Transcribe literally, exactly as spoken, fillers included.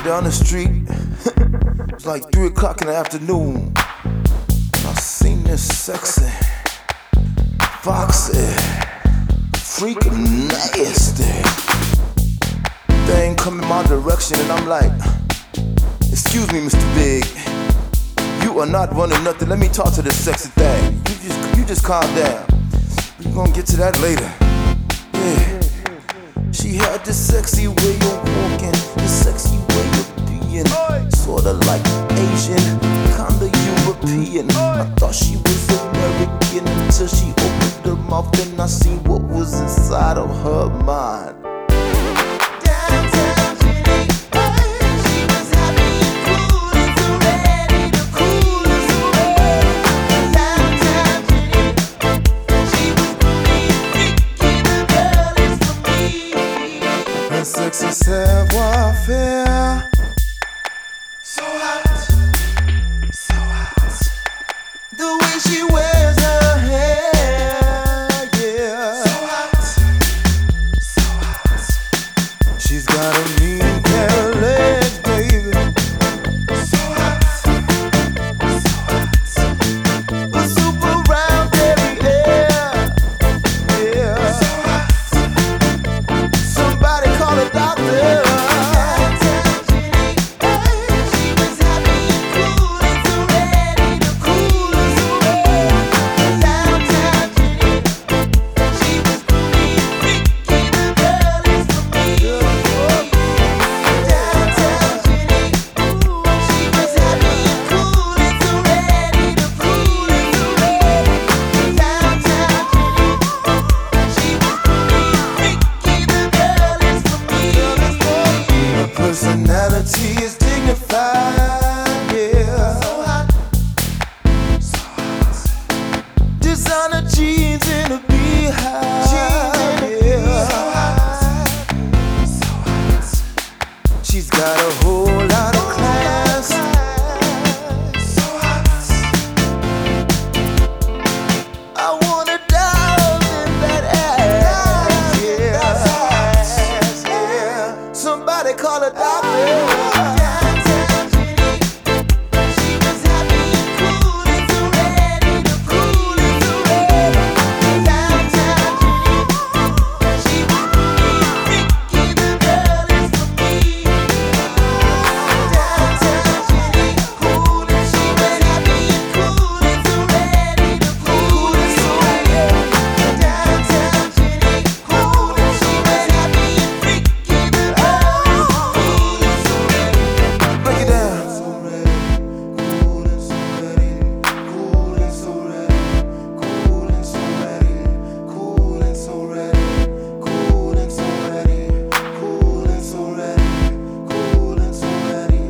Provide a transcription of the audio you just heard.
down the street. It's like three o'clock in the afternoon. I seen this sexy, foxy, freaking nasty thing coming my direction, and I'm like, excuse me, Mister Big, you are not running nothing. Let me talk to this sexy thing. You just, you just calm down. We gonna get to that later. Yeah. She had this sexy way of walking, this sexy way of being, sorta like Asian, kinda European. I thought she was American until she opened her mouth and I seen what was inside of her mind. Sexy savoir-faire, so hot, so hot. The way she wears her hair, yeah, so hot, so hot. She's got a mean pair of legs, baby, so hot, so hot. A super round derriere, yeah, so hot. Somebody call a doctor. Personality is dignified, yeah. So hot, so hot. Designer jeans in a beehive, yeah. So hot, so hot. She's got a whole lot of class, so hot. I wanna dive in that ass, yeah. Somebody call a doctor.